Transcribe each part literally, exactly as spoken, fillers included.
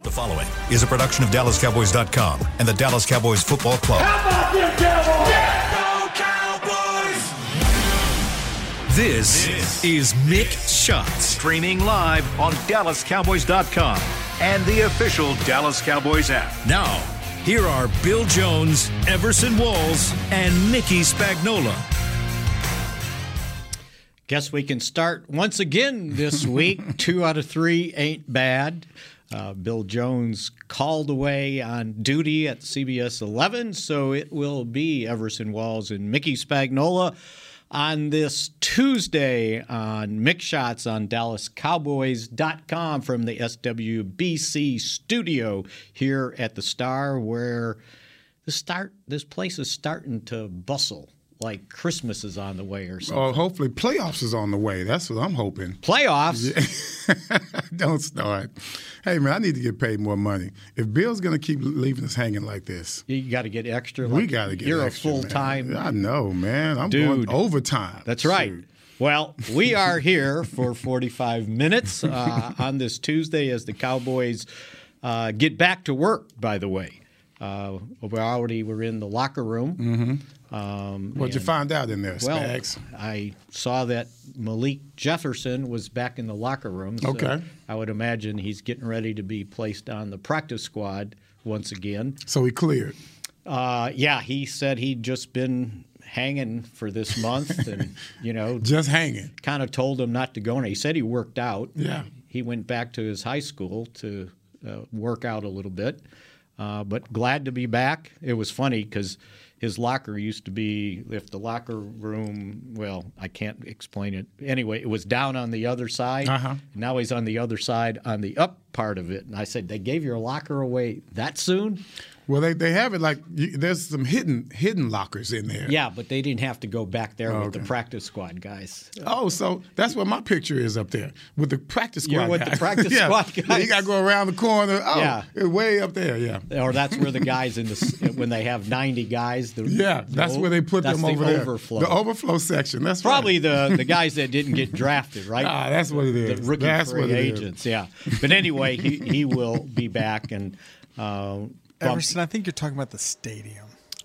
The following is a production of Dallas Cowboys dot com and the Dallas Cowboys Football Club. How about them Cowboys? Yeah, go Cowboys! This, this is Mick Shots, streaming live on Dallas Cowboys dot com and the official Dallas Cowboys app. Now, here are Bill Jones, Everson Walls, and Mickey Spagnola. Guess we can start once again this week. Two out of three ain't bad. Uh, Bill Jones called away on duty at C B S eleven, so it will be Everson Walls and Mickey Spagnola on this Tuesday on Mick Shots on Dallas Cowboys dot com from the S W B C studio here at the Star, where the start this place is starting to bustle. Like Christmas is on the way or something. Oh, hopefully playoffs is on the way. That's what I'm hoping. Playoffs? Yeah. Don't start. Hey, man, I need to get paid more money. If Bill's going to keep leaving us hanging like this. You got to get extra. We like, got to get You're extra, a full-time. Man. I know, man. I'm dude. going overtime. That's right. Shoot. Well, we are here for forty-five minutes uh, on this Tuesday as the Cowboys uh, get back to work, by the way. Uh, we already were in the locker room. Mm-hmm. Um, What'd you find out in there, well, Spags? I saw that Malik Jefferson was back in the locker room. So okay. I would imagine he's getting ready to be placed on the practice squad once again. So he cleared? Uh, yeah, he said he'd just been hanging for this month and, you know. Just hanging. Kind of told him not to go in. He said he worked out. Yeah. He went back to his high school to uh, work out a little bit. Uh, but glad to be back. It was funny because his locker used to be, if the locker room, well, I can't explain it. Anyway, it was down on the other side. Uh-huh. Now he's on the other side on the up part of it. And I said, they gave your locker away that soon? Well, they, they have it like you, there's some hidden hidden lockers in there. Yeah, but they didn't have to go back there oh, with okay. the practice squad guys. Oh, so that's what my picture is up there with the practice squad You're with guys. the practice yeah. squad guys. You got to go around the corner. Oh, yeah. It's way up there, yeah. Or that's where the guys in the when they have ninety guys. The, yeah, that's the, where they put them the over there. Overflow. The overflow section. That's probably right. the the guys that didn't get drafted, right? Ah, that's what it is. The rookie that's free what it agents, is. yeah. But anyway, he he will be back and. Uh, Everson, I think you're talking about the stadium.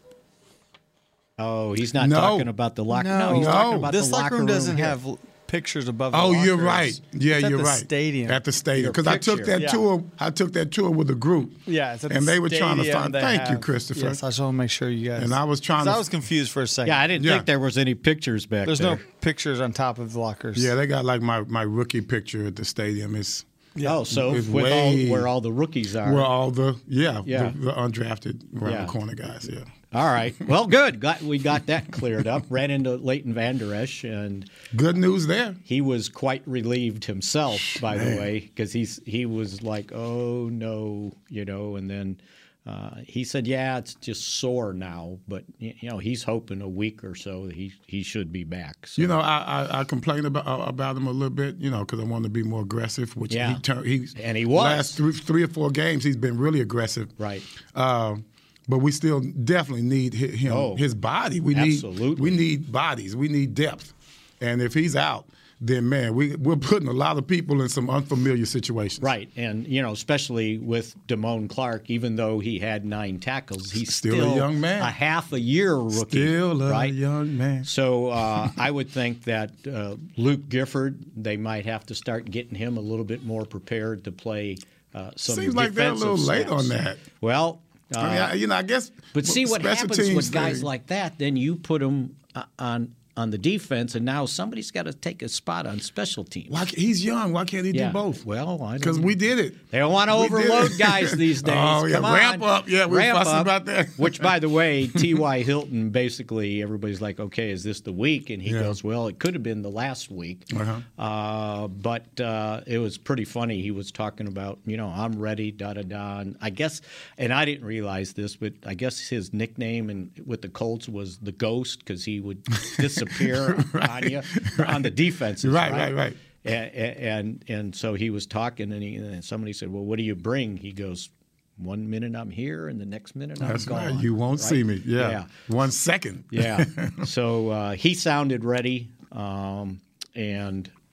Oh, he's not no. talking about the locker. No, no he's no. talking about this the locker locker room doesn't here. have pictures above. The Oh, lockers. you're right. Yeah, it's at you're the right. Stadium. At the stadium, Your because I took picture. that Yeah. tour. I took that tour with a group. Yeah, it's at the and they were trying to stadium find. they Thank you, have- Christopher. Yes, I just want to make sure you guys. And I was trying 'cause to. I was confused for a second. Yeah, I didn't Yeah. think there was any pictures back There's there. no pictures on top of the lockers. Yeah, they got like my, my rookie picture at the stadium. It's Yeah. Oh, so It's with way- all, where all the rookies are. where all the yeah, Yeah. The, the undrafted around Yeah. the corner guys. Yeah. All right. Well, good. Got, we got that cleared up. Ran into Leighton Vander Esch, and Good news there. he was quite relieved himself, by Man. the way, because he's he was like, oh, no, you know, and then uh, he said, yeah, it's just sore now, but, you know, he's hoping a week or so he he should be back. So. You know, I, I, I complained about uh, about him a little bit, you know, because I wanted to be more aggressive. Which Yeah. he turned. He And he was. last three, three or four games. He's been really aggressive. Right. Uh, but we still definitely need hi- him, Oh, his body. We absolutely. need we need bodies. We need depth. And if he's out, then man, we we're putting a lot of people in some unfamiliar situations. Right, and you know, especially with Damone Clark, even though he had nine tackles, he's Still still, a young man. a half a year rookie. Still a right? young man. So uh, I would think that uh, Luke Gifford, they might have to start getting him a little bit more prepared to play uh, some Seems like they're a defensive little late snaps. on that. Well, uh, I mean, I, you know, I guess. but see what special happens teams with guys thing- like that. Then you put them uh, on on the defense, and now somebody's got to take a spot on special teams. Why, ca- he's young. Why can't he Yeah. do both? Well, I don't Because know. we did it. They don't want to We did overload it. guys these days. Oh, yeah. Come on. Ramp up. Yeah, we were Ramp fussing up. about that. Which, by the way, T Y. Hilton, basically, everybody's like, okay, is this the week? And he Yeah. goes, well, it could have been the last week. Uh-huh. Uh, but uh, it was pretty funny. He was talking about, you know, I'm ready, da-da-da. And I guess, and I didn't realize this, but I guess his nickname and with the Colts was the Ghost because he would disappear Right. on you on the defenses. Right, right, right. And, and and so he was talking, and, he, and somebody said, "Well, what do you bring?" He goes, "One minute I'm here, and the next minute I'm That's gone." right. You won't right? see me. Yeah. yeah, One second. yeah. So uh, he sounded ready, um, and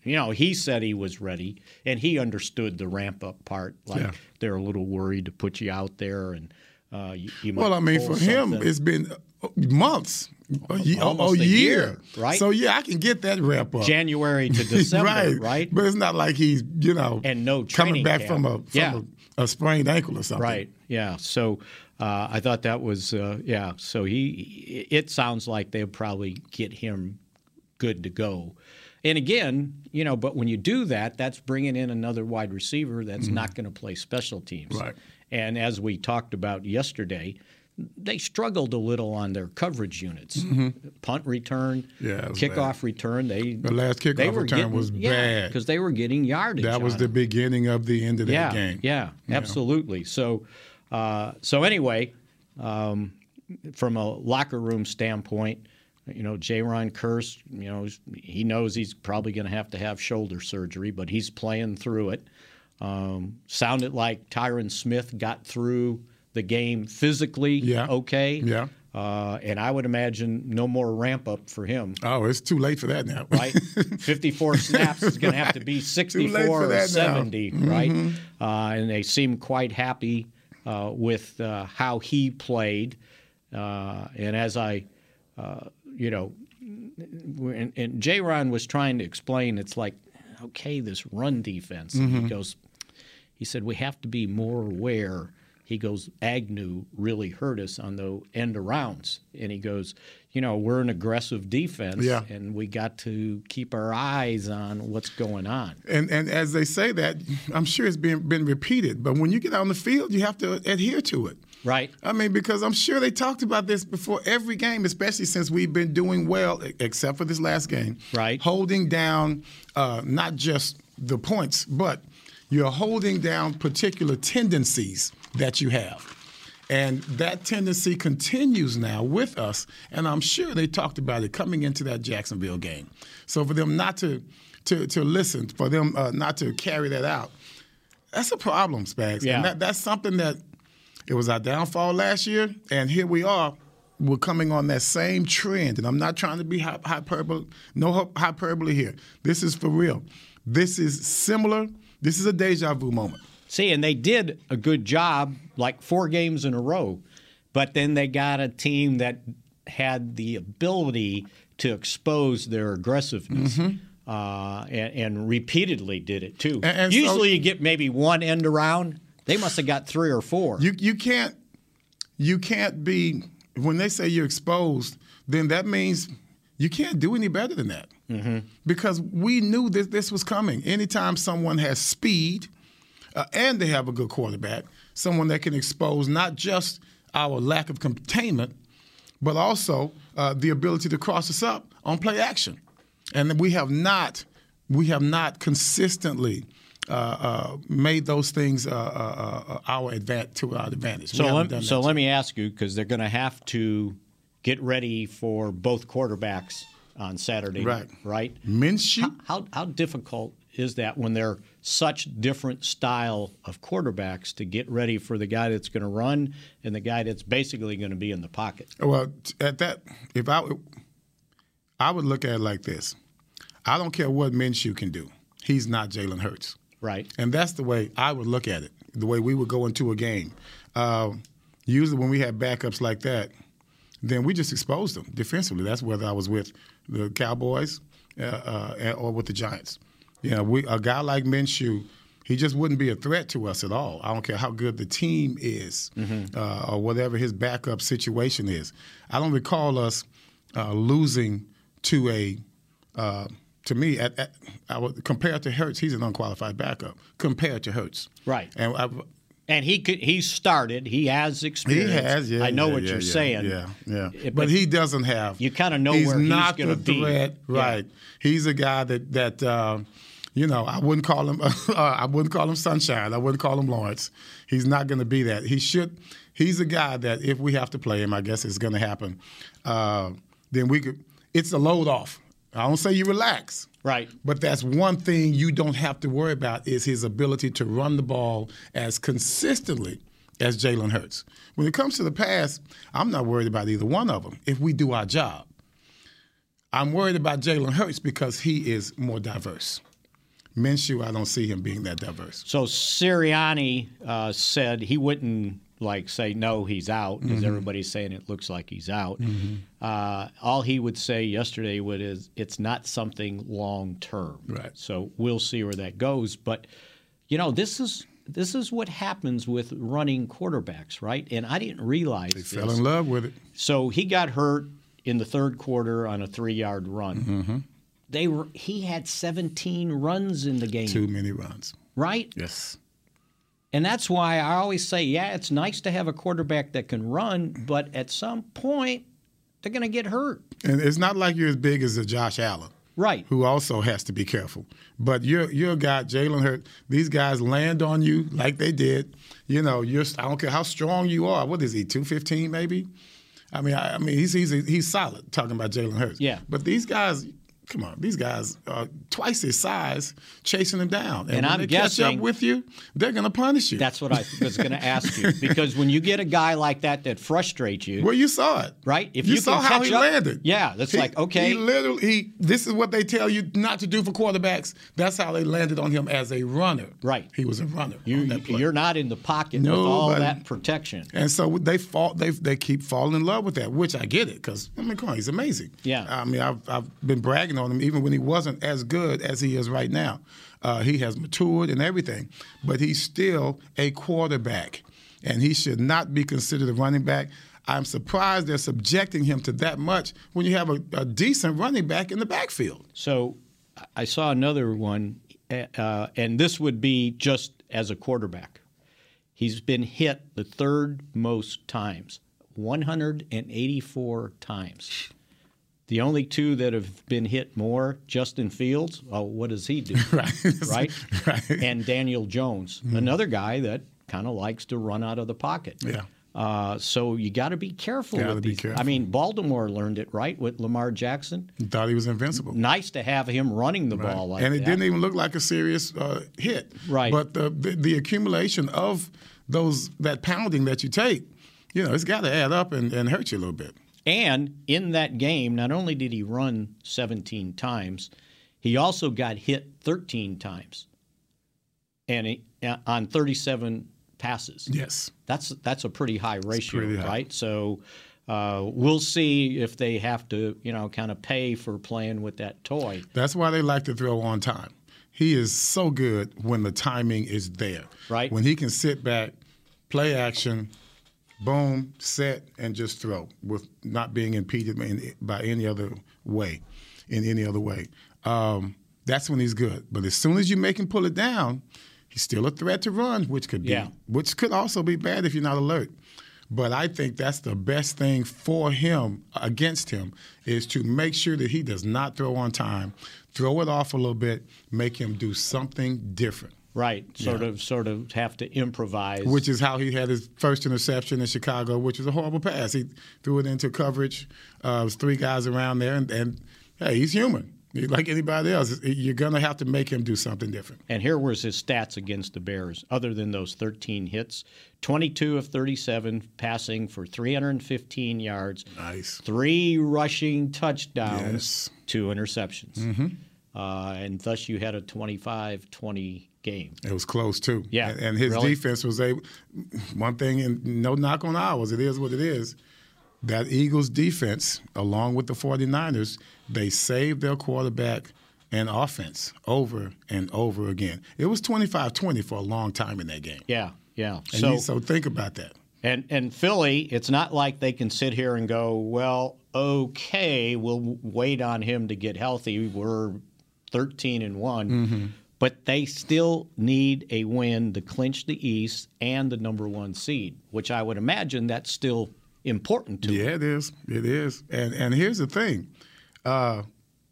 you know, he said he was ready, and he understood the ramp-up part. Like, Yeah. they're a little worried to put you out there, and uh, you, you might Well, I mean, pull for him, something. it's been months, a, ye- a- Almost a a year. year, right? So, yeah, I can get that ramp up. January to December, right. right? But it's not like he's, you know, And no coming training back camp. from, a, from Yeah. a, a sprained ankle or something. Right. Yeah. So uh, I thought that was uh, yeah. So he, it sounds like they'll probably get him good to go. And again, you know, but when you do that, that's bringing in another wide receiver that's Mm-hmm. not going to play special teams. Right. And as we talked about yesterday, they struggled a little on their coverage units. Punt return, Mm-hmm. Yeah, it was kickoff bad. return. They The last kickoff they were return getting, was yeah, bad. because they were getting yardage. That was on the it. beginning of the end of that yeah, game. Yeah, absolutely. So, uh, so anyway, um, from a locker room standpoint, you know, Jaron Kearse, you know, he knows he's probably going to have to have shoulder surgery, but he's playing through it. Um, sounded like Tyron Smith got through the game physically Yeah. okay. Yeah. Uh, and I would imagine no more ramp up for him. Oh, it's too late for that now. Right, fifty-four snaps is going to have to be sixty-four or that now. seventy, right? Uh, and they seem quite happy uh, with uh, how he played. Uh, and as I, uh, you know, and, and J-Ron was trying to explain, it's like, okay, this run defense. And he goes, he said, we have to be more aware. He goes, Agnew really hurt us on the end arounds. And he goes, you know, we're an aggressive defense, Yeah. and we got to keep our eyes on what's going on. And and as they say that, I'm sure it's been been repeated. But when you get out on the field, you have to adhere to it. Right. I mean, because I'm sure they talked about this before every game, especially since we've been doing well, e- except for this last game. Right. Holding down uh, not just the points, but you're holding down particular tendencies that you have. And that tendency continues now with us, and I'm sure they talked about it coming into that Jacksonville game. So for them not to to, to listen, for them uh, not to carry that out, that's a problem, Spags. Yeah. And that, that's something that it was our downfall last year, and here we are. We're coming on that same trend, and I'm not trying to be hy- hyperbole, no hy- hyperbole here. This is for real. This is similar. This is a deja vu moment. See, and they did a good job, like four games in a row, but then they got a team that had the ability to expose their aggressiveness. Uh, and, and repeatedly did it too. And- and so- Usually, you get maybe one end around. They must have got three or four. You you can't you can't be when they say you're exposed, then that means you can't do any better than that. Mm-hmm. Because we knew that this was coming. Anytime someone has speed uh, and they have a good quarterback, someone that can expose not just our lack of containment, but also uh, the ability to cross us up on play action. And we have not we have not consistently uh, uh, made those things uh, uh, uh, our advantage to our advantage. We So haven't let, done so that let yet. me ask you, because they're going to have to get ready for both quarterbacks on Saturday, Right. Right? Minshew. How, how how difficult is that when they're such different style of quarterbacks to get ready for the guy that's going to run and the guy that's basically going to be in the pocket? Well, t- at that, if I, I would look at it like this: I don't care what Minshew can do. He's not Jalen Hurts. Right. And that's the way I would look at it, the way we would go into a game. Uh, usually when we had backups like that, then we just exposed them defensively. That's whether I was with the Cowboys uh, uh, or with the Giants. You know, we, a guy like Minshew, he just wouldn't be a threat to us at all. I don't care how good the team is mm-hmm. uh, or whatever his backup situation is. I don't recall us uh, losing to a uh, – to me, at, at, I would, compared to Hurts, he's an unqualified backup compared to Hurts. Right. And I, And he could he started. He has he experience. has, yeah. I know yeah, what yeah, you're yeah, saying. Yeah, yeah. It- but, he doesn't have. You kinda know he's where he's not gonna the be. threat, Yeah. right? He's a guy that that uh, you know. I wouldn't call him. Uh, I wouldn't call him Sunshine. I wouldn't call him Lawrence. He's not going to be that. He should. He's a guy that if we have to play him, I guess it's going to happen. Uh, then we could. It's a load off. I don't say you relax. Right. But that's one thing you don't have to worry about is his ability to run the ball as consistently as Jalen Hurts. When it comes to the pass, I'm not worried about either one of them if we do our job. I'm worried about Jalen Hurts because he is more diverse. Minshew, I don't see him being that diverse. So Sirianni uh, said he wouldn't like say no, he's out because mm-hmm. everybody's saying it looks like he's out. Mm-hmm. Uh, all he would say yesterday would is it's not something long term. Right. So we'll see where that goes. But you know, this is this is what happens with running quarterbacks, right? And I didn't realize they this. fell in love with it. So he got hurt in the third quarter on a three-yard run. Mm-hmm. They were he had seventeen runs in the game. Too many runs. Right? Yes. And that's why I always say, yeah, it's nice to have a quarterback that can run, but at some point, they're going to get hurt. And it's not like you're as big as a Josh Allen. Right. Who also has to be careful. But you're you're a guy, Jalen Hurts. These guys land on you like they did. You know, you're I don't care how strong you are. What is he, two fifteen maybe? I mean, I, I mean, he's he's he's solid. Talking about Jalen Hurts. Yeah. But these guys, come on, these guys are twice his size, chasing him down. And, and when I'm they guessing catch up with you, they're going to punish you. That's what I was going to ask you, because when you get a guy like that that frustrates you, well, you saw it, right? If you, you saw can how catch he up, landed. Yeah, that's he, like okay. He literally, he. This is what they tell you not to do for quarterbacks. That's how they landed on him as a runner. Right. He was a runner. You, on that play. You're not in the pocket no, with all buddy. that protection. And so they fall. They they keep falling in love with that, which I get it because I mean, come on, he's amazing. Yeah. I mean, I've I've been bragging on him even when he wasn't as good as he is right now. Uh, he has matured and everything, but he's still a quarterback, and he should not be considered a running back. I'm surprised they're subjecting him to that much when you have a, a decent running back in the backfield. So I saw another one, uh, and this would be just as a quarterback. He's been hit the third most times, one hundred eighty-four times. The only two that have been hit more, Justin Fields, oh, what does he do? right. right? right. And Daniel Jones, mm-hmm. another guy that kind of likes to run out of the pocket. Yeah. Uh, so you got to be careful gotta with be these. careful. I mean, Baltimore learned it, right, with Lamar Jackson. He thought he was invincible. Nice to have him running the right. ball like and it that. didn't even look like a serious uh, hit. Right. But the, the the accumulation of those that pounding that you take, you know, it's got to add up and, and hurt you a little bit. And in that game, not only did he run seventeen times, he also got hit thirteen times, and he, on thirty-seven passes. Yes, that's that's a pretty high ratio, pretty high. right? So uh, we'll see if they have to, you know, kind of pay for playing with that toy. That's why they like to throw on time. He is so good when the timing is there. Right. When he can sit back, play action, boom, set, and just throw with not being impeded by any other way, in any other way. Um, that's when he's good. But as soon as you make him pull it down, he's still a threat to run, which could be, yeah. which could also be bad if you're not alert. But I think that's the best thing for him, against him, is to make sure that he does not throw on time, throw it off a little bit, make him do something different. Right, sort yeah. of, sort of have to improvise. Which is how he had his first interception in Chicago, which was a horrible pass. He threw it into coverage. Uh, there was three guys around there, and, and hey, he's human. He's like anybody else. You're going to have to make him do something different. And here was his stats against the Bears, other than those thirteen hits. twenty-two of thirty-seven passing for three hundred fifteen yards. Nice. Three rushing touchdowns, yes. two interceptions. Mm-hmm. Uh, and thus you had a twenty-five twenty game. It was close, too. Yeah. And, and his really? defense was able – one thing, and no knock on ours, it is what it is. That Eagles defense, along with the 49ers, they saved their quarterback and offense over and over again. It was twenty-five twenty for a long time in that game. Yeah, yeah. And so, you, so think about that. And and Philly, it's not like they can sit here and go, well, okay, we'll wait on him to get healthy. We're thirteen and one. Mm-hmm. But they still need a win to clinch the East and the number one seed, which I would imagine that's still important to yeah, them. it is. It is. And and here's the thing. Uh,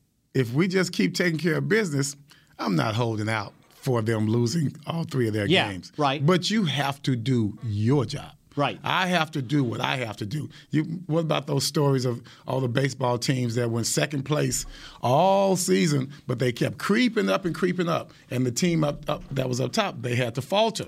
if we just keep taking care of business, I'm not holding out for them losing all three of their yeah, games. Right. But you have to do your job. Right. I have to do what I have to do. You, what about those stories of all the baseball teams that were in second place all season, but they kept creeping up and creeping up, and the team up, up that was up top, they had to falter.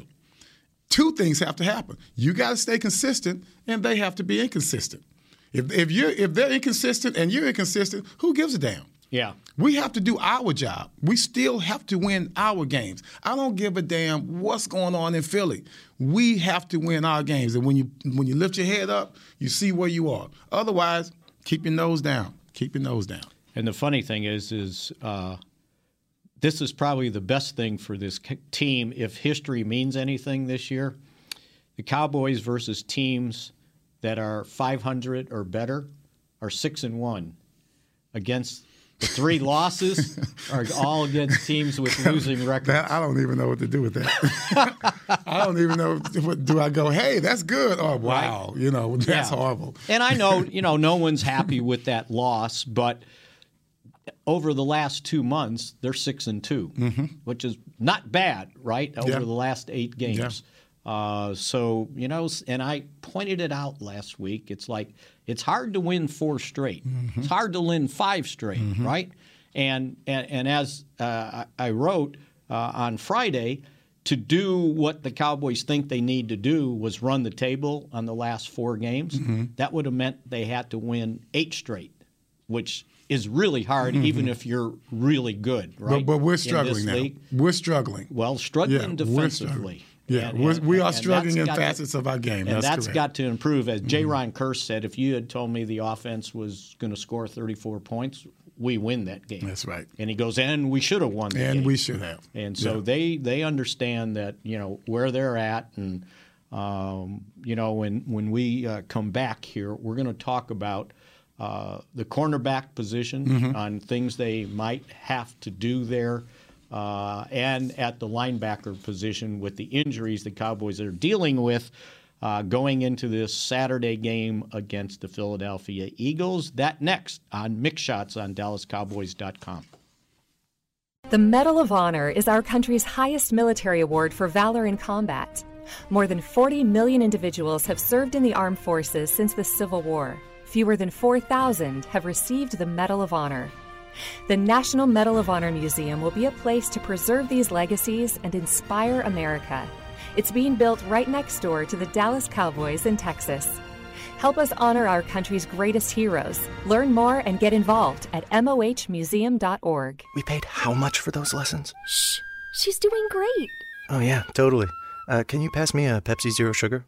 Two things have to happen. You got to stay consistent, and they have to be inconsistent. If if you if they're inconsistent and you're inconsistent, who gives a damn? Yeah. We have to do our job. We still have to win our games. I don't give a damn what's going on in Philly. We have to win our games. And when you when you lift your head up, you see where you are. Otherwise, keep your nose down. Keep your nose down. And the funny thing is, is uh, this is probably the best thing for this team if history means anything this year. The Cowboys versus teams that are five hundred or better are six and one. Against the three losses are all against teams with losing records. That, I don't even know what to do with that. I don't even know. What, do I go, hey, that's good? Oh, wow. Right. You know, that's yeah. horrible. And I know, you know, no one's happy with that loss, but over the last two months, they're six and two, mm-hmm. which is not bad, right? Over yeah. the last eight games. Yeah. Uh, so, you know, and I pointed it out last week. It's like it's hard to win four straight. Mm-hmm. It's hard to win five straight, mm-hmm. right? And, and and as uh, I wrote uh, on Friday, to do what the Cowboys think they need to do was run the table on the last four games. Mm-hmm. That would have meant they had to win eight straight, which is really hard, mm-hmm. even if you're really good, right? But, but we're struggling now. League. We're struggling. Well, struggling yeah, defensively. Yeah, and, we're, and, we are and struggling in to, facets of our game. And that's that's correct. got to improve. As J. Ron Kurz said, if you had told me the offense was going to score thirty-four points, we win that game. That's right. And he goes, and we should have won that and game. we should have. And so yeah. they they understand that, you know, where they're at. And, um, you know, when, when we uh, come back here, we're going to talk about uh, the cornerback position mm-hmm. on things they might have to do there. Uh, and at the linebacker position with the injuries the Cowboys are dealing with uh, going into this Saturday game against the Philadelphia Eagles. That next on Mix Shots on Dallas Cowboys dot com. The Medal of Honor is our country's highest military award for valor in combat. More than forty million individuals have served in the armed forces since the Civil War. Fewer than four thousand have received the Medal of Honor. The National Medal of Honor Museum will be a place to preserve these legacies and inspire America. It's being built right next door to the Dallas Cowboys in Texas. Help us honor our country's greatest heroes. Learn more and get involved at M O H museum dot org. We paid how much for those lessons? Shh, she's doing great. Oh yeah, totally. Uh, can you pass me a Pepsi Zero Sugar?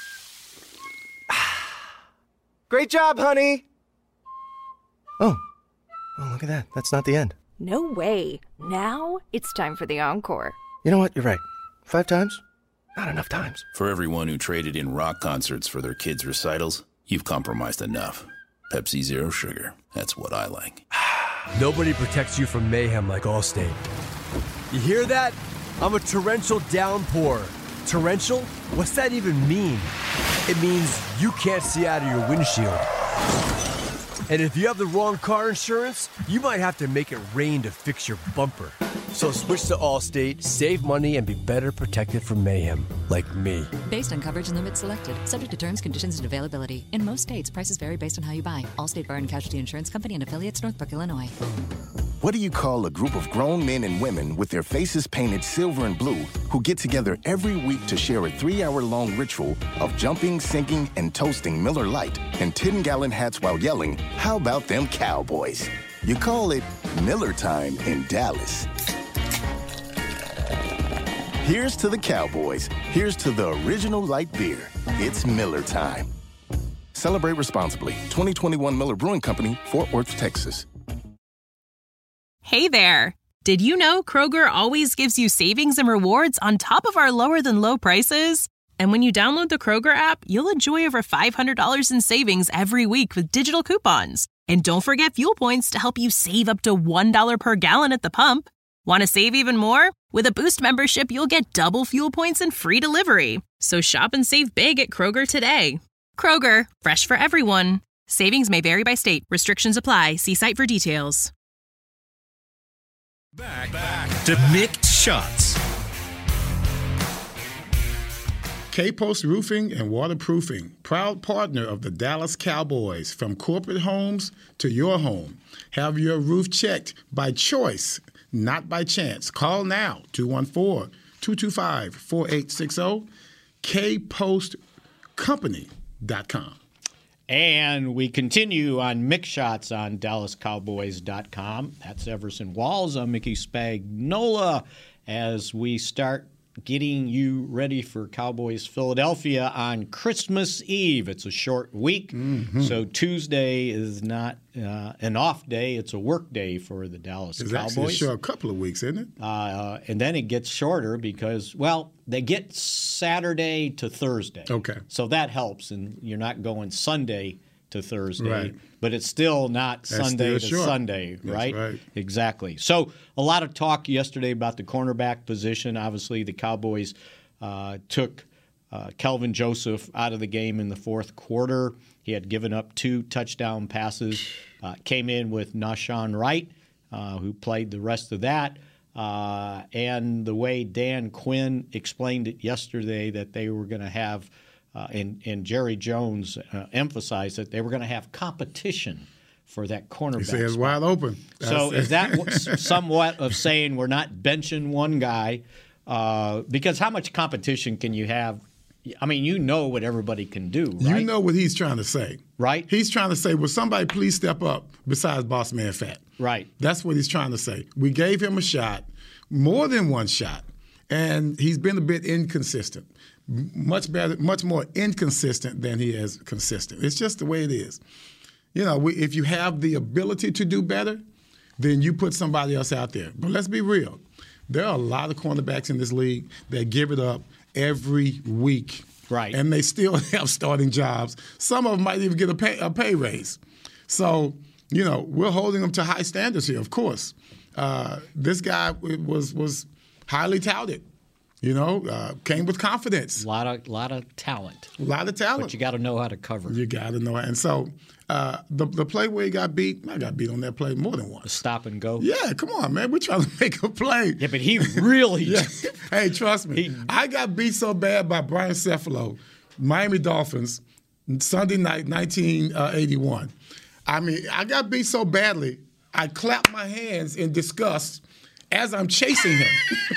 Great job, honey! Oh. Oh, look at that. That's not the end. No way. Now it's time for the encore. You know what? You're right. Five times? Not enough times. For everyone who traded in rock concerts for their kids' recitals, you've compromised enough. Pepsi Zero Sugar. That's what I like. Nobody protects you from mayhem like Allstate. You hear that? I'm a torrential downpour. Torrential? What's that even mean? It means you can't see out of your windshield. And if you have the wrong car insurance, you might have to make it rain to fix your bumper. So switch to Allstate, save money, and be better protected from mayhem, like me. Based on coverage and limits selected, subject to terms, conditions, and availability. In most states, prices vary based on how you buy. Allstate Bar and Casualty Insurance Company and affiliates, Northbrook, Illinois. What do you call a group of grown men and women with their faces painted silver and blue who get together every week to share a three-hour-long ritual of jumping, singing, and toasting Miller Lite in ten-gallon hats while yelling, "How about them Cowboys?" You call it Miller Time in Dallas. Here's to the Cowboys. Here's to the original light beer. It's Miller Time. Celebrate responsibly. twenty twenty-one Miller Brewing Company, Fort Worth, Texas. Hey there. Did you know Kroger always gives you savings and rewards on top of our lower than low prices? And when you download the Kroger app, you'll enjoy over five hundred dollars in savings every week with digital coupons. And don't forget fuel points to help you save up to one dollar per gallon at the pump. Want to save even more? With a Boost membership, you'll get double fuel points and free delivery. So shop and save big at Kroger today. Kroger, fresh for everyone. Savings may vary by state. Restrictions apply. See site for details. Back, back to Mixed Shots. K-Post Roofing and Waterproofing, proud partner of the Dallas Cowboys. From corporate homes to your home. Have your roof checked by choice, not by chance. Call now, two one four, two two five, four eight six zero, K Post Company dot com. And we continue on Mix Shots on Dallas Cowboys dot com. That's Everson Walls. I'm Mickey Spagnola as we start getting you ready for Cowboys Philadelphia on Christmas Eve. It's a short week, mm-hmm. so Tuesday is not uh, an off day. It's a work day for the Dallas it's Cowboys. It's actually a short couple of weeks, isn't it? Uh, and then it gets shorter because, well, they get Saturday to Thursday. Okay. So that helps, and you're not going Sunday to Thursday. Right. But it's still not That's Sunday still to short. Sunday, That's right? right? Exactly. So a lot of talk yesterday about the cornerback position. Obviously, the Cowboys uh, took uh, Kelvin Joseph out of the game in the fourth quarter. He had given up two touchdown passes, uh, came in with Nahshon Wright, uh, who played the rest of that. Uh, and the way Dan Quinn explained it yesterday, that they were going to have Uh, and, and Jerry Jones uh, emphasized that they were going to have competition for that cornerback. He says spot. wide open. So That's is that w- somewhat of saying we're not benching one guy? Uh, because how much competition can you have? I mean, you know what everybody can do, right? You know what he's trying to say. Right. He's trying to say, will somebody please step up besides Boss Man Fat? Right. That's what he's trying to say. We gave him a shot, more than one shot, and he's been a bit inconsistent. Much better, much more inconsistent than he is consistent. It's just the way it is. You know, we, if you have the ability to do better, then you put somebody else out there. But let's be real. There are a lot of cornerbacks in this league that give it up every week. Right. And they still have starting jobs. Some of them might even get a pay, a pay raise. So, you know, we're holding them to high standards here, of course. Uh, this guy was was highly touted. You know, uh, came with confidence. A lot of, lot of talent. A lot of talent. But you got to know how to cover. You got to know it. And so uh, the the play where he got beat, I got beat on that play more than once. The stop and go. Yeah, come on, man. We're trying to make a play. Yeah, but he really. yeah. Hey, trust me. He, I got beat so bad by Brian Cephalo, Miami Dolphins, Sunday night, nineteen eighty-one. I mean, I got beat so badly, I clapped my hands in disgust as I'm chasing him.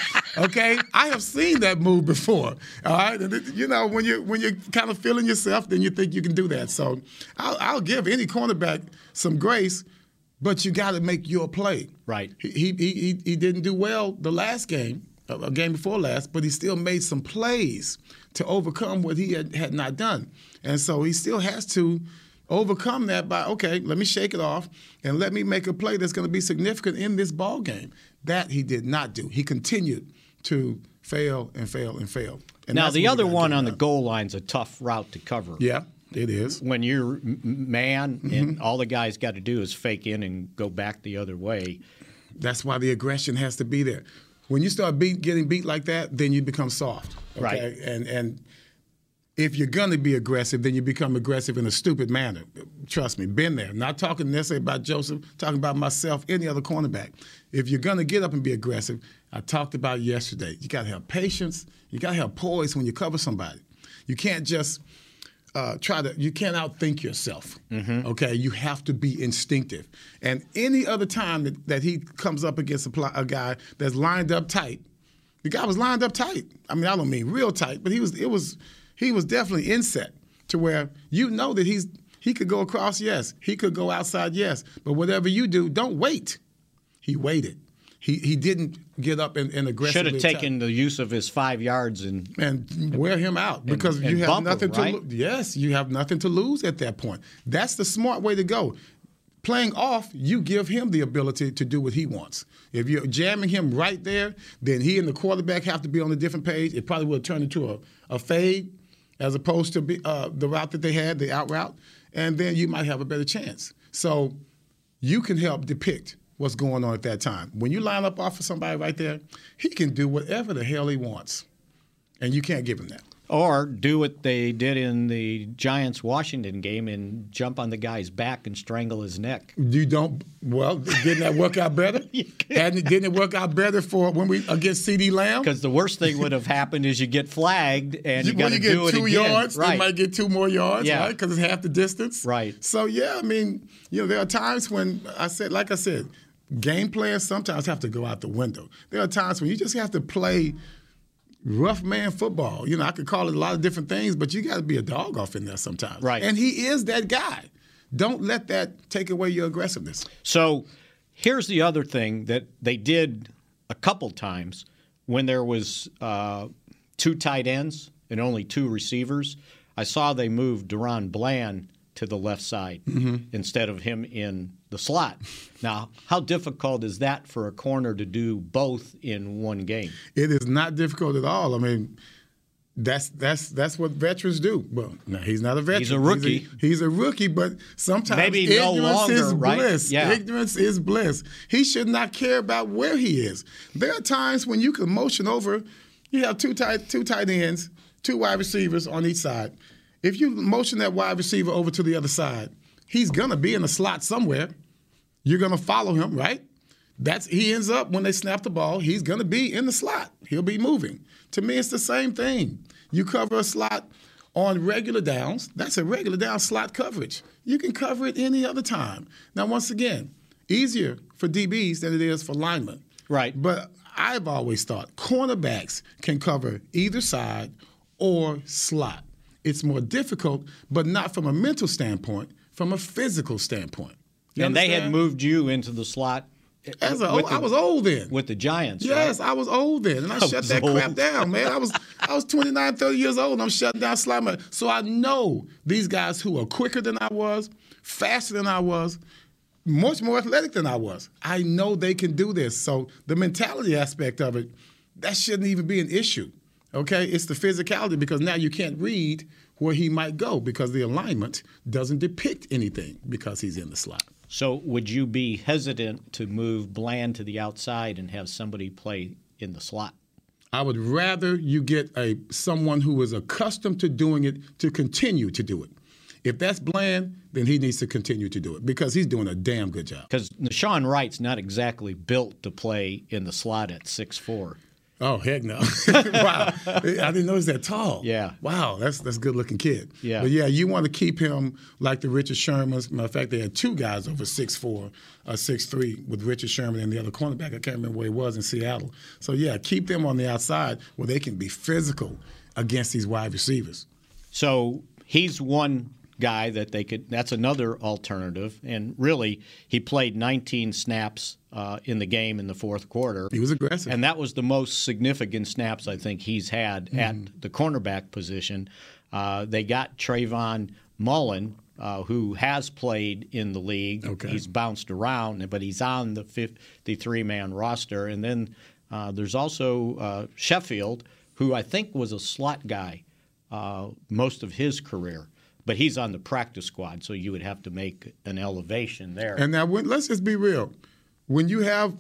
Okay, I have seen that move before. All right, you know, when you when you're kind of feeling yourself, then you think you can do that. So I'll, I'll give any cornerback some grace, but you got to make your play. Right. He, he he he didn't do well the last game, a game before last, but he still made some plays to overcome what he had, had not done, and so he still has to overcome that by, okay, let me shake it off and let me make a play that's going to be significant in this ball game. That he did not do. He continued to fail and fail and fail. And now, the other one on about. the goal line's a tough route to cover. Yeah, it is. When you're man mm-hmm. and all the guy's got to do is fake in and go back the other way. That's why the aggression has to be there. When you start beat, getting beat like that, then you become soft. Okay? Right. And and if you're going to be aggressive, then you become aggressive in a stupid manner. Trust me, been there. Not talking necessarily about Joseph, talking about myself, any other cornerback. If you're going to get up and be aggressive, I talked about it yesterday. You got to have patience. You got to have poise when you cover somebody. You can't just uh, try to, you can't outthink yourself, mm-hmm. okay? You have to be instinctive. And any other time that, that he comes up against a, pl- a guy that's lined up tight, the guy was lined up tight. I mean, I don't mean real tight, but he was, it was, he was definitely inset to where you know that he's he could go across, yes. He could go outside, yes. But whatever you do, don't wait. He waited. He he didn't get up and, and aggressively should have taken attack. the use of his five yards and and wear him out because and, and you have nothing him, to right? lo- yes, you have nothing to lose at that point. That's the smart way to go. Playing off, you give him the ability to do what he wants. If you're jamming him right there, then he and the quarterback have to be on a different page. It probably would turn into a, a fade as opposed to be, uh, the route that they had, the out route, and then you might have a better chance. So you can help depict what's going on at that time. When you line up off of somebody right there, he can do whatever the hell he wants, and you can't give him that. Or do what they did in the Giants-Washington game and jump on the guy's back and strangle his neck. You don't. Well, didn't that work out better? Hadn't, didn't it work out better for when we against CeeDee Lamb? Because the worst thing would have happened is you get flagged and you, you got to do it two again. yards, right. you might get two more yards, yeah. right? Because it's half the distance. Right. So yeah, I mean, you know, there are times when I said, like I said, game plans sometimes have to go out the window. There are times when you just have to play rough man football. You know, I could call it a lot of different things, but you got to be a dog off in there sometimes. Right. And he is that guy. Don't let that take away your aggressiveness. So here's the other thing that they did a couple times when there was uh, two tight ends and only two receivers. I saw they moved Deron Bland to the left side mm-hmm. instead of him in the slot. Now, how difficult is that for a corner to do both in one game? It is not difficult at all. I mean, that's that's that's what veterans do. Well, no, he's not a veteran. He's a rookie. He's a, he's a rookie, but sometimes Maybe ignorance no longer, is right? bliss. Yeah. Ignorance is bliss. He should not care about where he is. There are times when you can motion over. You have two tight two tight ends, two wide receivers on each side. If you motion that wide receiver over to the other side, he's gonna be in the slot somewhere. You're gonna follow him, right? That's he ends up when they snap the ball. He's gonna be in the slot. He'll be moving. To me, it's the same thing. You cover a slot on regular downs. That's a regular down slot coverage. You can cover it any other time. Now, once again, easier for D Bs than it is for linemen. Right. But I've always thought cornerbacks can cover either side or slot. It's more difficult, but not from a mental standpoint, from a physical standpoint. You and understand? they had moved you into the slot. As a, the, I was old then. With the Giants, Yes, right? I was old then, and I, I shut that old. crap down, man. I was I was twenty-nine, thirty years old, and I'm shutting down slot. So I know these guys who are quicker than I was, faster than I was, much more athletic than I was. I know they can do this. So the mentality aspect of it, that shouldn't even be an issue, okay? It's the physicality because now you can't read where he might go because the alignment doesn't depict anything because he's in the slot. So would you be hesitant to move Bland to the outside and have somebody play in the slot? I would rather you get a someone who is accustomed to doing it to continue to do it. If that's Bland, then he needs to continue to do it because he's doing a damn good job. Because Nahshon Wright's not exactly built to play in the slot at six foot four. Oh, heck no. Wow. I didn't know he's that tall. Yeah. Wow, that's that's a good-looking kid. Yeah. But, yeah, you want to keep him like the Richard Shermans. Matter of fact, they had two guys over six foot four, uh, six foot three with Richard Sherman and the other cornerback. I can't remember where he was in Seattle. So, yeah, keep them on the outside where they can be physical against these wide receivers. So he's one guy that they could – that's another alternative. And really, he played nineteen snaps uh, in the game in the fourth quarter. He was aggressive. And that was the most significant snaps I think he's had mm-hmm. at the cornerback position. Uh, they got Trayvon Mullen, uh, who has played in the league. Okay. He's bounced around, but he's on the fifty-three man roster. And then uh, there's also uh, Sheffield, who I think was a slot guy uh, most of his career. But he's on the practice squad, so you would have to make an elevation there. And now, when, let's just be real. When you have,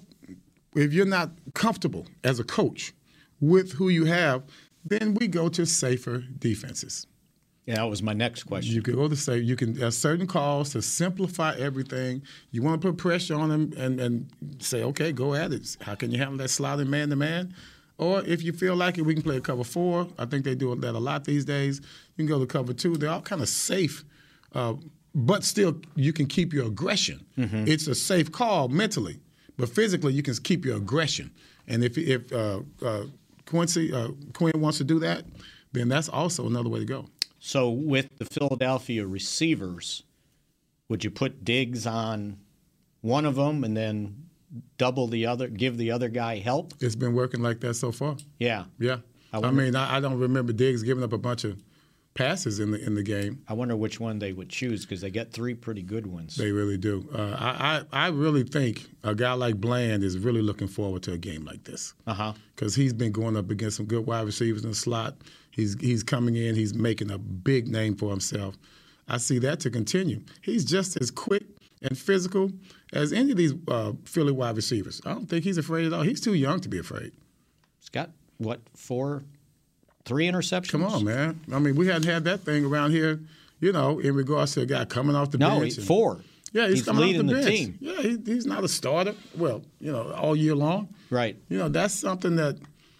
if you're not comfortable as a coach with who you have, then we go to safer defenses. Yeah, that was my next question. You can go to say you can have certain calls to simplify everything. You want to put pressure on them and, and say, okay, go at it. How can you handle that sliding man to man? Or if you feel like it, we can play a cover four. I think they do that a lot these days. You can go to cover two. They're all kind of safe, uh, but still you can keep your aggression. Mm-hmm. It's a safe call mentally, but physically you can keep your aggression. And if if uh, uh, Quincy uh, Quinn wants to do that, then that's also another way to go. So with the Philadelphia receivers, would you put Diggs on one of them and then double the other, give the other guy help? It's been working like that so far. Yeah. Yeah. I, I mean, I, I don't remember Diggs giving up a bunch of passes in the in the game. I wonder which one they would choose because they got three pretty good ones. They really do. Uh, I, I I really think a guy like Bland is really looking forward to a game like this. Uh-huh. Because he's been going up against some good wide receivers in the slot. He's he's coming in. He's making a big name for himself. I see that to continue. He's just as quick and physical as any of these uh, Philly wide receivers. I don't think he's afraid at all. He's too young to be afraid. He's got, what, four, three interceptions? Come on, man. I mean, we hadn't had that thing around here, you know, in regards to a guy coming off the no, bench. No, four. Yeah, he's, he's coming leading off the, the bench. team. Yeah, he, he's not a starter. Well, you know, all year long. Right. You know, that's something that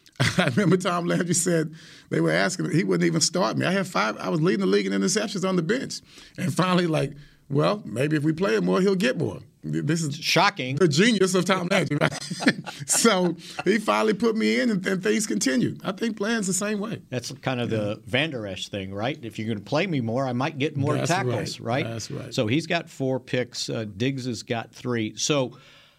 I remember Tom Landry said they were asking him. He wouldn't even start me. I had five. I was leading the league in interceptions on the bench. And finally, like, well, maybe if we play him more, he'll get more. this is shocking. The genius of Tom Landry, right? So he finally put me in, and, and things continued. I think playing's the same way. That's kind of the Van Der Esch thing, right? If you're going to play me more, I might get more That's tackles, right. right? That's right. So he's got four picks. Uh, Diggs has got three. So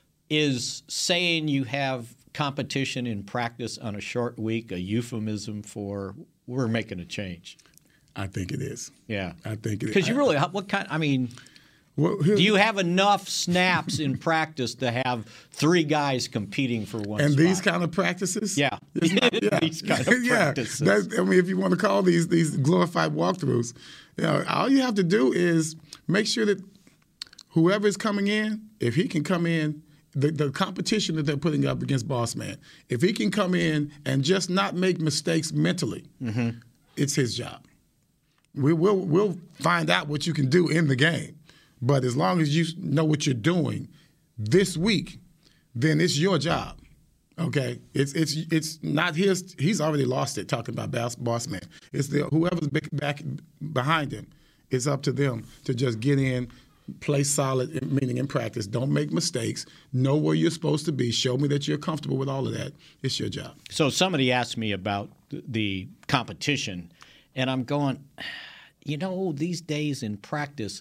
is saying you have competition in practice on a short week a euphemism for we're making a change? I think it is. Yeah. I think it is. Because you really, what kind, I mean, well, do you have enough snaps in practice to have three guys competing for one And spot? these kind of practices? Yeah. Not, yeah. These kind of yeah. practices. That's, I mean, if you want to call these these glorified walkthroughs, you know, all you have to do is make sure that whoever is coming in, if he can come in, the, the competition that they're putting up against Boss Man, if he can come in and just not make mistakes mentally, mm-hmm. it's his job. We will we'll find out what you can do in the game. But as long as you know what you're doing this week, then it's your job. Okay? It's it's it's not his. He's already lost it talking about boss, boss man. It's the whoever's back behind him. It's up to them to just get in, play solid, meaning in practice. Don't make mistakes. Know where you're supposed to be. Show me that you're comfortable with all of that. It's your job. So somebody asked me about the competition, and I'm going, you know, these days in practice,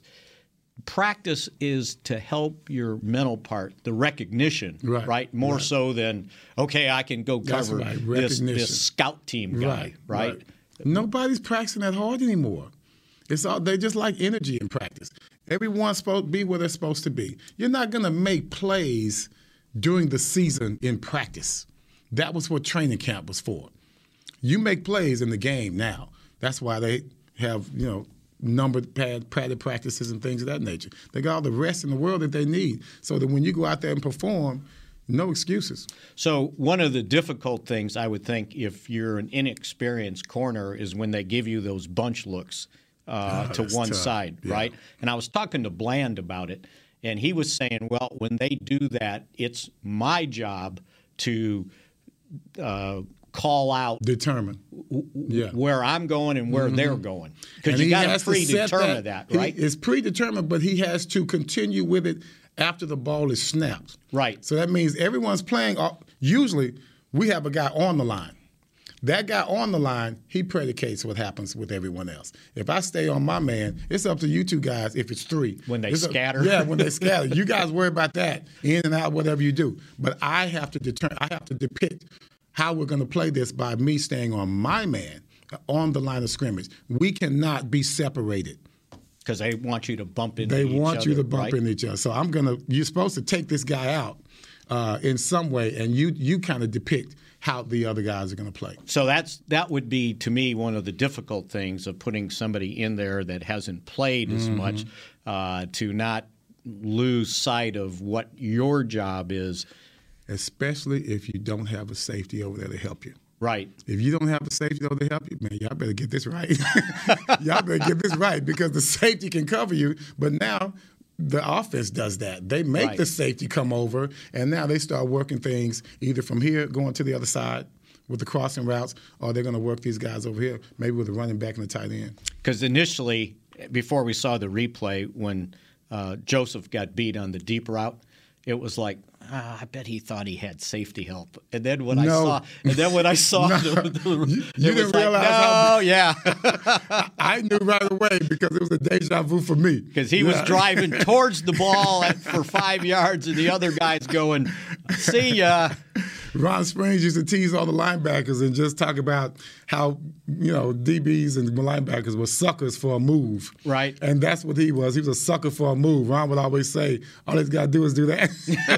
practice is to help your mental part, the recognition, right? right? More right. so than, okay, I can go cover right. this, this scout team guy, right. right? right? Nobody's practicing that hard anymore. It's all they just like energy in practice. Everyone's supposed to be where they're supposed to be. You're not going to make plays during the season in practice. That was what training camp was for. You make plays in the game now. That's why they have, you know, numbered pad, padded practices and things of that nature. They got all the rest in the world that they need so that when you go out there and perform, no excuses. So one of the difficult things I would think if you're an inexperienced corner is when they give you those bunch looks uh, oh, to one tough. side, yeah. right? And I was talking to Bland about it, and he was saying, well, when they do that, it's my job to uh, call out determine yeah. where I'm going and where mm-hmm. they're going. Because you got to predetermine that, that, right? He, it's predetermined, but he has to continue with it after the ball is snapped. Right. So that means everyone's playing. Usually we have a guy on the line. That guy on the line, he predicates what happens with everyone else. If I stay on my man, it's up to you two guys if it's three. When they it's scatter? A, yeah, when they scatter. You guys worry about that, in and out, whatever you do. But I have to determine, I have to depict how we're going to play this by me staying on my man on the line of scrimmage. We cannot be separated. Because they want you to bump into they each other. They want you to bump right? into each other. So I'm going to, you're supposed to take this guy out uh, in some way, and you you kind of depict how the other guys are going to play. So that's that would be, to me, one of the difficult things of putting somebody in there that hasn't played as mm-hmm. much uh, to not lose sight of what your job is. Especially if you don't have a safety over there to help you. Right. If you don't have a safety over there to help you, man, y'all better get this right. Y'all better get this right because the safety can cover you, but now the offense does that. They make right. the safety come over, and now they start working things either from here going to the other side with the crossing routes, or they're going to work these guys over here, maybe with a running back and a tight end. Because initially, before we saw the replay, when uh, Joseph got beat on the deep route, it was like, ah, I bet he thought he had safety help. And then when no. I saw, and then when I saw, no. the, the, you, you didn't like, realize no, how. yeah. I, I knew right away because it was a deja vu for me. Because he yeah. was driving towards the ball at, for five yards, and the other guy's going, "See ya." Ron Springs used to tease all the linebackers and just talk about how, you know, D Bs and linebackers were suckers for a move. Right. And that's what he was. He was a sucker for a move. Ron would always say, all he's got to do is do that.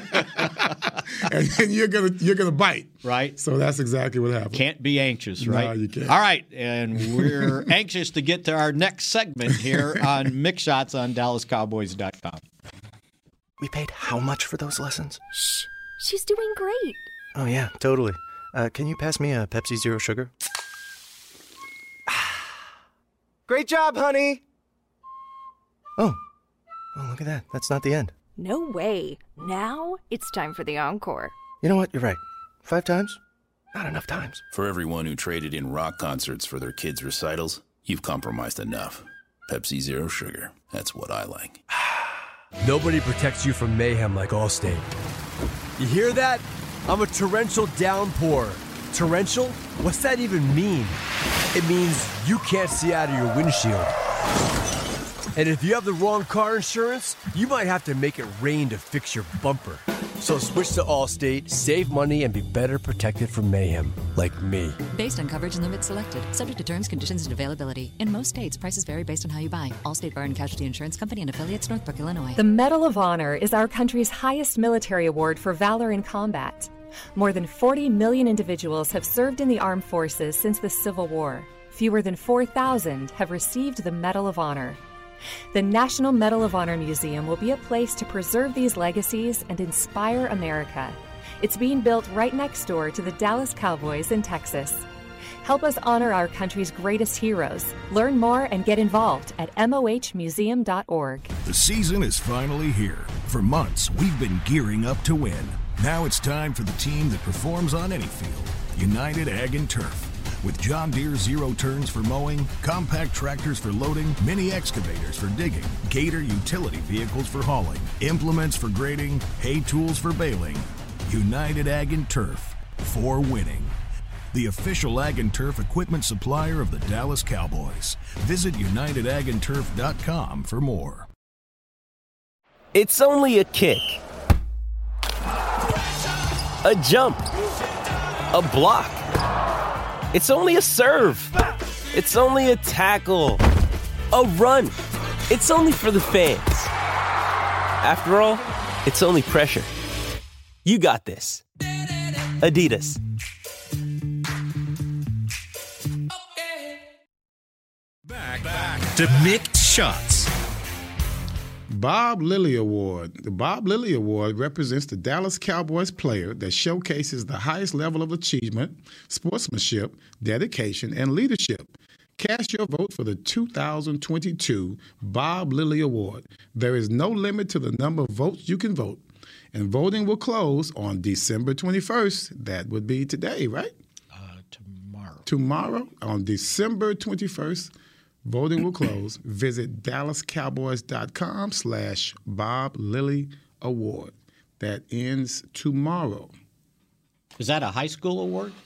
and then you're gonna you're gonna bite. Right. So that's exactly what happened. Can't be anxious, right? No, you can't. All right, and we're anxious to get to our next segment here on Mix Shots on Dallas Cowboys dot com. We paid how much for those lessons? Shh. She's doing great. Oh, yeah, totally. Uh, can you pass me a Pepsi Zero Sugar? Great job, honey! Oh. Oh, look at that. That's not the end. No way. Now it's time for the encore. You know what? You're right. Five times? Not enough times. For everyone who traded in rock concerts for their kids' recitals, you've compromised enough. Pepsi Zero Sugar. That's what I like. Nobody protects you from mayhem like Allstate. You hear that? I'm a torrential downpour. Torrential? What's that even mean? It means you can't see out of your windshield. And if you have the wrong car insurance, you might have to make it rain to fix your bumper. So switch to Allstate, save money, and be better protected from mayhem, like me. Based on coverage and limits selected, subject to terms, conditions, and availability. In most states, prices vary based on how you buy. Allstate Fire and Casualty Insurance Company and affiliates, Northbrook, Illinois. The Medal of Honor is our country's highest military award for valor in combat. More than forty million individuals have served in the armed forces since the Civil War. Fewer than four thousand have received the Medal of Honor. The National Medal of Honor Museum will be a place to preserve these legacies and inspire America. It's being built right next door to the Dallas Cowboys in Texas. Help us honor our country's greatest heroes. Learn more and get involved at M O H museum dot org. The season is finally here. For months, we've been gearing up to win. Now it's time for the team that performs on any field, United Ag and Turf. With John Deere zero turns for mowing, compact tractors for loading, mini excavators for digging, Gator utility vehicles for hauling, implements for grading, hay tools for baling. United Ag and Turf, for winning. The official Ag and Turf equipment supplier of the Dallas Cowboys. Visit united ag and turf dot com for more. It's only a kick, a jump, a block. It's only a serve. It's only a tackle, a run. It's only for the fans. After all, it's only pressure. You got this. Adidas. Back, back to Mixed Shots. Bob Lilly Award. The Bob Lilly Award represents the Dallas Cowboys player that showcases the highest level of achievement, sportsmanship, dedication, and leadership. Cast your vote for the two thousand twenty-two Bob Lilly Award. There is no limit to the number of votes you can vote, and voting will close on December twenty-first. That would be today, right? Uh, tomorrow. Tomorrow, on December twenty-first. Voting will close. Visit dallascowboys.com slash Bob Lilly Award. That ends tomorrow. Is that a high school award?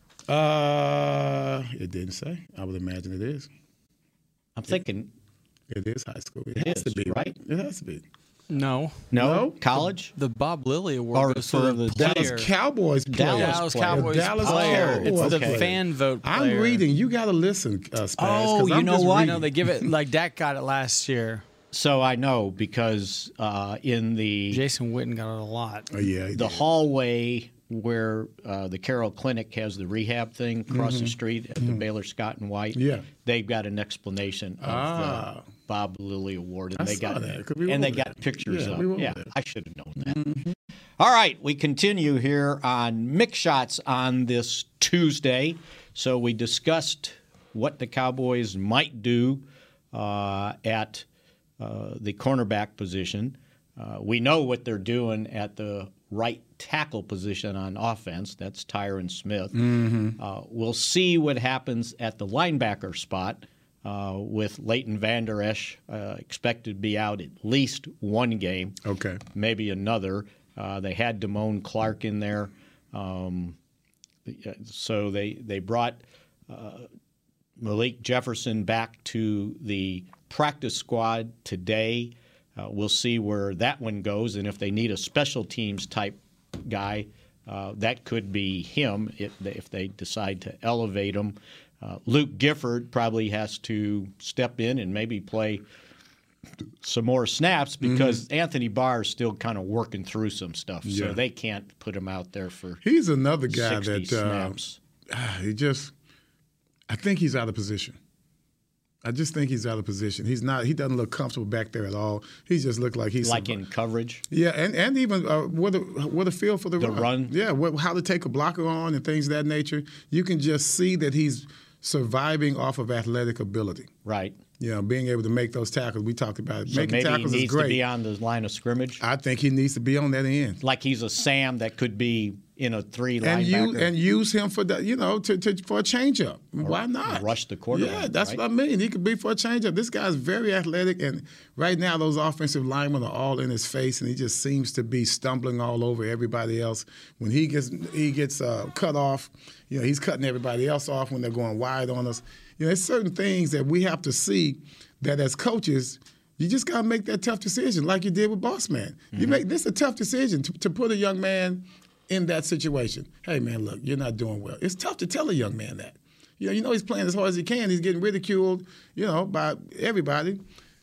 Uh, it didn't say. I would imagine it is. I'm thinking. It, it is high school. It, It has is, to be. right? It has to be. No. No? No? College? The Bob Lilly Award Or goes for to the player. Dallas Cowboys player. Dallas Dallas player. Cowboys Dallas player. Cowboys It's the player. fan vote player. I'm reading. You got to listen, uh, Spaz. Oh, 'cause you I'm know just what? reading. No, they give it like Dak got it last year. So I know because uh, in the Jason Witten got it a lot. Oh, yeah, he the did. hallway where uh, the Carroll Clinic has the rehab thing across Mm-hmm. the street at the Baylor Scott and White. Yeah. They've got an explanation of Ah. the Bob Lilly Award, and I they saw got that, 'cause we were and they over got there. pictures Yeah, of. we were over yeah, there. I should have known that. All right, we continue here on Mix Shots on this Tuesday. So we discussed what the Cowboys might do uh, at uh, the cornerback position. Uh, we know what they're doing at the right tackle position on offense. That's Tyron Smith. Mm-hmm. Uh, we'll see what happens at the linebacker spot uh, with Leighton Vander Esch uh, expected to be out at least one game. Okay. Maybe another. Uh, they had Damone Clark in there. Um, so they, they brought uh, Malik Jefferson back to the practice squad today. Uh, we'll see where that one goes, and if they need a special teams type guy, uh, that could be him if they, if they decide to elevate him. Uh, Luke Gifford probably has to step in and maybe play some more snaps because mm-hmm. Anthony Barr is still kind of working through some stuff, Yeah. so they can't put him out there for He's another guy sixty that snaps. Uh, he just – I think he's out of position. I just think he's out of position. He's not. He doesn't look comfortable back there at all. He just looked like he's like some, in coverage. Yeah, and, and even uh, what a what a feel for the, The run. run. Yeah, what, how to take a blocker on and things of that nature. You can just see that he's surviving off of athletic ability. Right. You know, being able to make those tackles. We talked about it. So Making maybe tackles he is needs great. to be on the line of scrimmage. I think he needs to be on that end. Like he's a Sam that could be in a three and linebacker. use and use him for the you know to, to for a changeup. Why not rush the quarterback? Yeah, that's right? what I mean. He could be for a changeup. This guy's very athletic, and right now those offensive linemen are all in his face, and he just seems to be stumbling all over everybody else. When he gets he gets uh, cut off, you know, he's cutting everybody else off when they're going wide on us. You know, there's certain things that we have to see that as coaches. You just got to make that tough decision like you did with Boss Man. Mm-hmm. You make this a tough decision to, to put a young man in that situation. Hey, man, look, you're not doing well. It's tough to tell a young man that. You know, you know he's playing as hard as he can. He's getting ridiculed, you know, by everybody.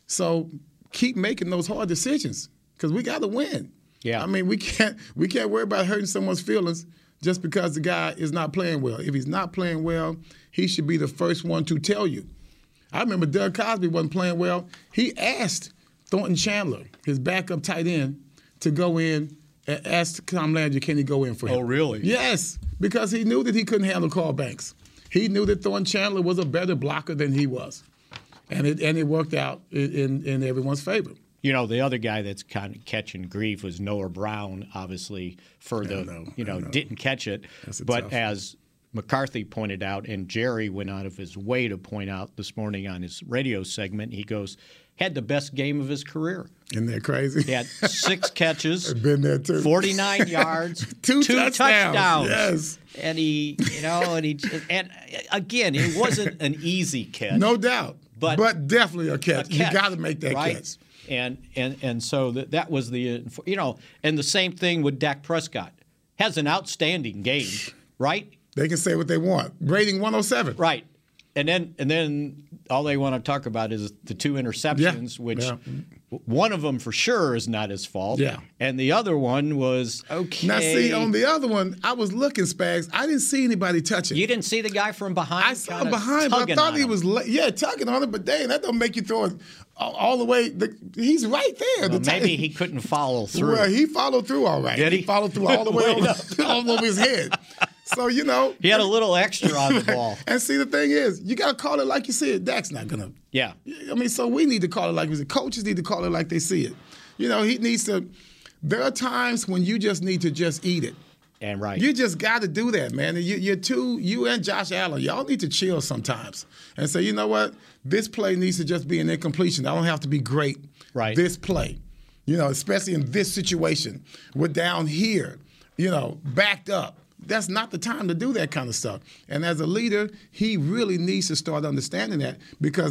So keep making those hard decisions because we got to win. Yeah. I mean, we can't we can't worry about hurting someone's feelings just because the guy is not playing well. If he's not playing well, he should be the first one to tell you. I remember Doug Cosby wasn't playing well. He asked Thornton Chandler, his backup tight end, to go in and ask Tom Landry, can he go in for him? Oh, really? Yes, because he knew that he couldn't handle Carl Banks. He knew that Thornton Chandler was a better blocker than he was. And it and it worked out in, in, in everyone's favor. You know, the other guy that's kind of catching grief was Noah Brown, obviously, for the, know, you know, know. didn't catch it. That's a But tough as McCarthy pointed out, and Jerry went out of his way to point out this morning on his radio segment, he goes, had the best game of his career. Isn't that crazy? He had six catches, I've been there too. forty-nine yards, two, two touchdowns. touchdowns. Yes. And he, you know, and he, and again, it wasn't an easy catch. No doubt. But, but definitely a catch. A catch, you got to make that right? catch. And and and so that that was the, you know, and the same thing with Dak Prescott. Has an outstanding game, right? They can say what they want. Rating one oh seven. Right. And then and then all they want to talk about is the two interceptions, Yeah. which Yeah. one of them for sure is not his fault. Yeah. And the other one was okay. Now, see, on the other one, I was looking, Spags. I didn't see anybody touch it. You didn't see the guy from behind? I saw him kinda behind, but I tugging thought on he him. was, la- yeah, tugging on it. But dang, that don't make you throw it all, all the way. The, he's right there. Well, The maybe tight- he couldn't follow through. Well, he followed through all right. Did he? followed through all the way Wait over, all over his head. So, you know. He had a little extra on the ball. And see, the thing is, you got to call it like you see it. Dak's not going to. Yeah. I mean, so we need to call it like we see it. Coaches need to call it like they see it. You know, he needs to. There are times when you just need to just eat it. And right. You just got to do that, man. You, you're two, you and Josh Allen, y'all need to chill sometimes and say, you know what? This play needs to just be an incompletion. I don't have to be great. Right. This play, you know, especially in this situation. We're down here, you know, backed up. That's not the time to do that kind of stuff. And as a leader, he really needs to start understanding that because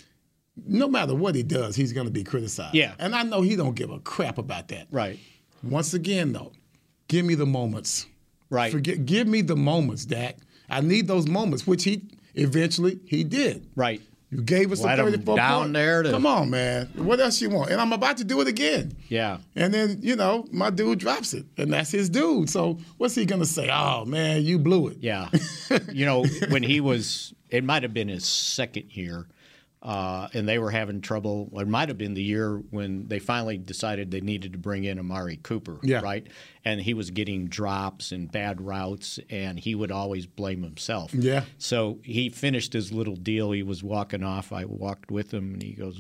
no matter what he does, he's going to be criticized. Yeah. And I know he don't give a crap about that. Right. Once again, though, give me the moments. Right. Forget, give me the moments, Dak. I need those moments, which he eventually he did. Right. You gave us Let a him thirty-four down point. there to- Come on, man. What else you want? And I'm about to do it again. Yeah. And then, you know, my dude drops it. And that's his dude. So what's he going to say? Oh, man, you blew it. Yeah. You know, when he was, it might have been his second year, uh, and they were having trouble. It might have been the year when they finally decided they needed to bring in Amari Cooper, Yeah. right? And he was getting drops and bad routes, and he would always blame himself. Yeah. So he finished his little deal. He was walking off. I walked with him, and he goes,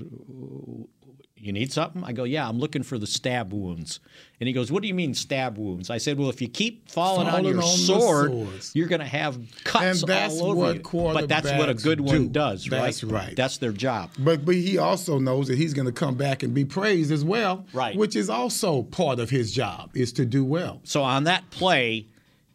you need something? I go, yeah, I'm looking for the stab wounds. And he goes, what do you mean stab wounds? I said, well, if you keep falling, Falling on your on the sword, swords. you're going to have cuts And that's all over what you. But that's what a quarterbacks good one do. does, right? That's right. That's their job. But but he also knows that he's going to come back and be praised as well, Right. which is also part of his job, is to do well. So on that play,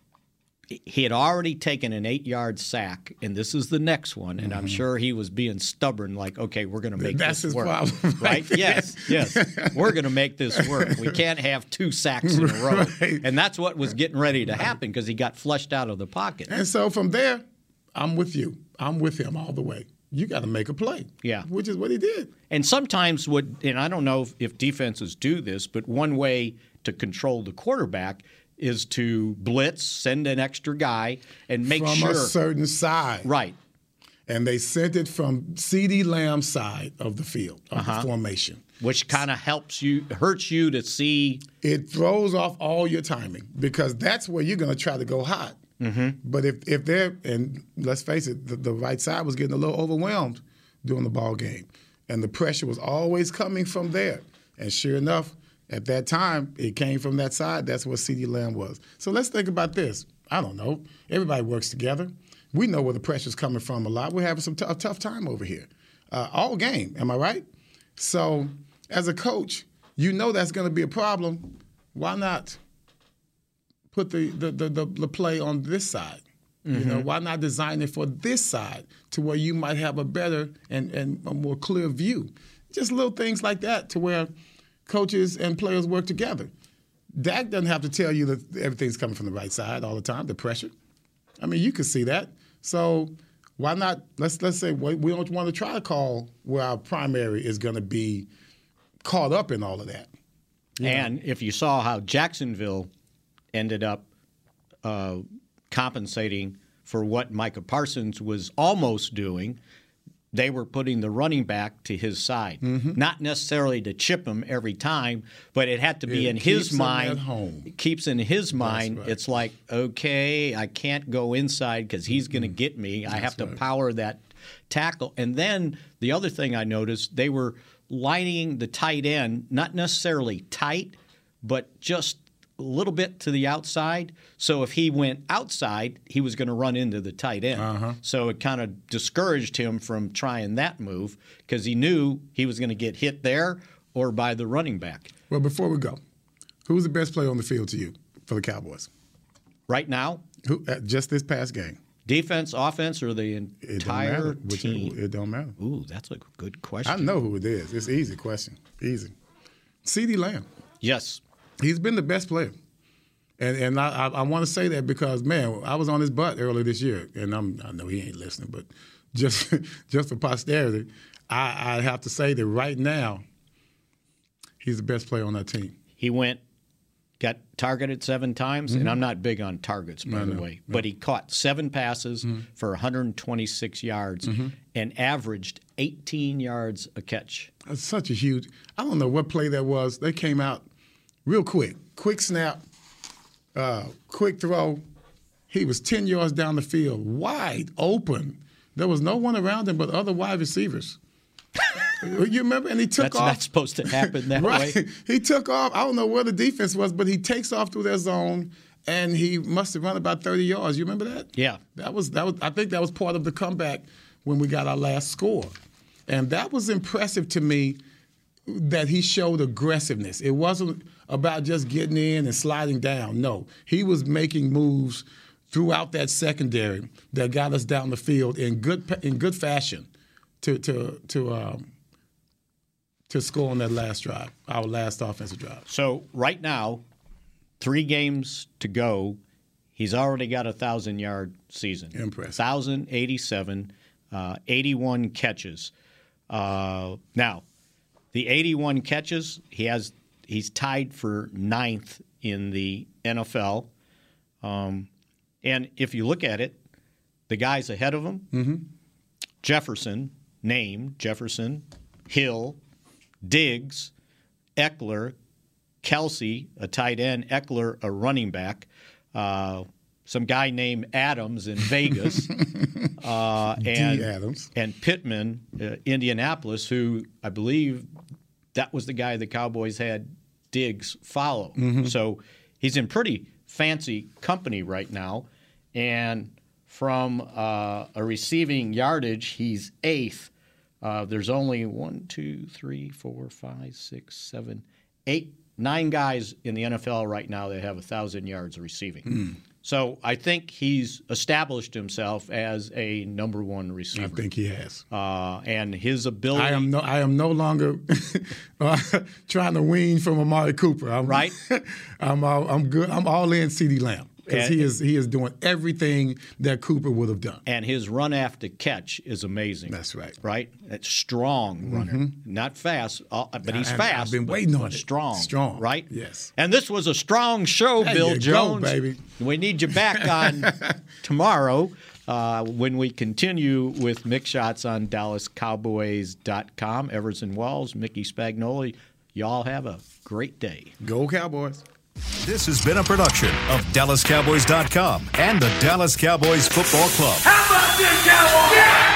he had already taken an eight-yard sack, and this is the next one. And I'm sure he was being stubborn, like, okay, we're going to make That's this his work. problem, Right? right there. Yes, yes. We're going to make this work. We can't have two sacks in a row. Right. And that's what was getting ready to happen because he got flushed out of the pocket. And so from there, I'm with you. I'm with him all the way. You got to make a play. Yeah. Which is what he did. And sometimes what, and I don't know if, if defenses do this, but one way to control the quarterback is to blitz, send an extra guy, and make from sure. a certain side. Right. And they sent it from CeeDee Lamb's side of the field, of Uh-huh. the formation. Which kind of helps you, hurts you to see. It throws off all your timing because that's where you're going to try to go hot. Mm-hmm. But if, if they're, and let's face it, the, the right side was getting a little overwhelmed during the ball game. And the pressure was always coming from there. And sure enough, at that time, it came from that side. That's what CeeDee Lamb was. So let's think about this. I don't know. Everybody works together. We know where the pressure's coming from a lot. We're having some t- a tough time over here. Uh, all game, am I right? So as a coach, you know that's going to be a problem. Why not put the, the, the, the, the play on this side? Mm-hmm. You know, why not design it for this side to where you might have a better and, and a more clear view? Just little things like that to where coaches and players work together. Dak doesn't have to tell you that everything's coming from the right side all the time, the pressure. I mean, you can see that. So why not, let's let's say we don't want to try to call where our primary is going to be caught up in all of that. You and know? If you saw how Jacksonville ended up uh, compensating for what Micah Parsons was almost doing, they were putting the running back to his side. Mm-hmm. Not necessarily to chip him every time, but it had to be it in his mind. At home. It keeps in his mind. Right. It's like, okay, I can't go inside because he's going to mm-hmm. get me. I That's have to right. power that tackle. And then the other thing I noticed, they were lining the tight end, not necessarily tight, but just a little bit to the outside. So if he went outside, he was going to run into the tight end. Uh-huh. So it kind of discouraged him from trying that move because he knew he was going to get hit there or by the running back. Well, before we go, who's the best player on the field to you for the Cowboys? Right now? Who, uh, just this past game. Defense, offense, or the entire it team? It, it don't matter. Ooh, that's a good question. I know who it is. It's an easy question. Easy. CeeDee Lamb. Yes. He's been the best player. And and I, I, I want to say that because, man, I was on his butt earlier this year, and I'm, I know he ain't listening, but just just for posterity, I, I have to say that right now, he's the best player on that team. He went, got targeted seven times, mm-hmm. and I'm not big on targets, by no, the no, way, no. but he caught seven passes mm-hmm. for one hundred twenty-six yards mm-hmm. and averaged eighteen yards a catch. That's such a huge – I don't know what play that was. They came out real quick. Quick snap, uh, quick throw. He was ten yards down the field, wide open. There was no one around him but other wide receivers. You remember? And he took That's off. That's not supposed to happen that right? way. He took off. I don't know where the defense was, but he takes off through their zone, and he must have run about thirty yards. You remember that? Yeah. That was that was. I think that was part of the comeback when we got our last score, and that was impressive to me. That he showed aggressiveness. It wasn't about just getting in and sliding down. No, he was making moves throughout that secondary that got us down the field in good in good fashion to to to um, to score on that last drive, our last offensive drive. So right now, three games to go, he's already got a thousand-yard season. Impressive. one thousand eighty-seven, uh, eighty-one catches. Uh, now, the eighty-one catches, he has he's tied for ninth in the N F L. Um, and if you look at it, the guys ahead of him, mm-hmm. Jefferson, named Jefferson, Hill, Diggs, Eckler, Kelsey, a tight end, Eckler, a running back, uh, some guy named Adams in Vegas, uh, and, D. Adams. and Pittman, uh, Indianapolis, who I believe that was the guy the Cowboys had Diggs follow. Mm-hmm. So he's in pretty fancy company right now. And from uh, a receiving yardage, he's eighth. Uh, there's only one, two, three, four, five, six, seven, eight, nine guys in the N F L right now that have one thousand yards receiving. Mm. So I think he's established himself as a number one receiver. I think he has. Uh, and his ability. I am no, I am no longer uh, trying to wean from Amari Cooper. I'm, right. I'm all, I'm good. I'm all in CeeDee Lamb. Because he is he is doing everything that Cooper would have done. And his run after catch is amazing. That's right. Right? It's strong runner. Mm-hmm. Not fast, but he's I, fast. I've been waiting on it. Strong. Strong. Right? Yes. And this was a strong show, there Bill you Jones. Go, baby. We need you back on tomorrow uh, when we continue with Mick Shots on Dallas Cowboys dot com. Everson Walls, Mickey Spagnoli. Y'all have a great day. Go Cowboys. This has been a production of Dallas Cowboys dot com and the Dallas Cowboys Football Club. How about this, Cowboys? Yeah!